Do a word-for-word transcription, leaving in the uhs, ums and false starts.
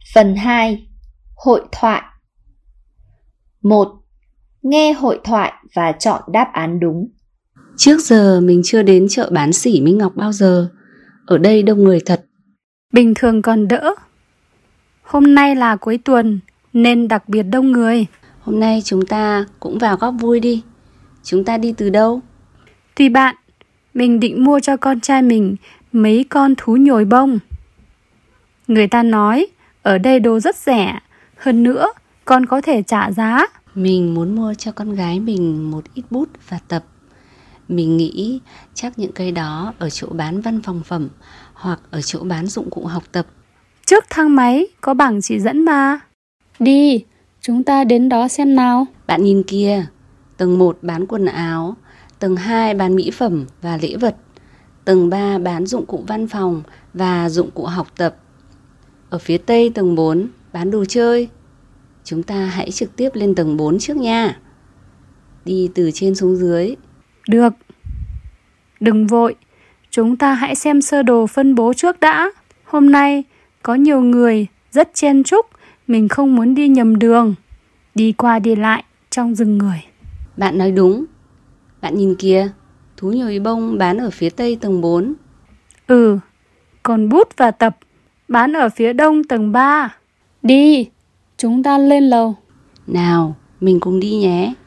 Phần hai. Hội thoại. một. Nghe hội thoại và chọn đáp án đúng. Trước giờ mình chưa đến chợ bán sỉ Minh Ngọc bao giờ. Ở đây đông người thật. Bình thường còn đỡ. Hôm nay là cuối tuần nên đặc biệt đông người. Hôm nay chúng ta cũng vào góp vui đi. Chúng ta đi từ đâu? Tùy bạn, mình định mua cho con trai mình mấy con thú nhồi bông. Người ta nói ở đây đồ rất rẻ. Hơn nữa, con có thể trả giá. Mình muốn mua cho con gái mình một ít bút và tập. Mình nghĩ chắc những cái đó ở chỗ bán văn phòng phẩm hoặc ở chỗ bán dụng cụ học tập. Trước thang máy có bảng chỉ dẫn mà. Đi, chúng ta đến đó xem nào. Bạn nhìn kia, tầng một bán quần áo, tầng hai bán mỹ phẩm và lễ vật, tầng ba bán dụng cụ văn phòng và dụng cụ học tập. Ở phía tây tầng bốn bán đồ chơi. Chúng ta hãy trực tiếp lên tầng bốn trước nha. Đi từ trên xuống dưới. Được. Đừng vội, chúng ta hãy xem sơ đồ phân bố trước đã. Hôm nay có nhiều người, rất chen chúc, mình không muốn đi nhầm đường. Đi qua đi lại trong rừng người. Bạn nói đúng. Bạn nhìn kìa, thú nhồi bông bán ở phía tây tầng bốn. Ừ, còn bút và tập bán ở phía đông tầng ba. Đi, chúng ta lên lầu. Nào, mình cùng đi nhé.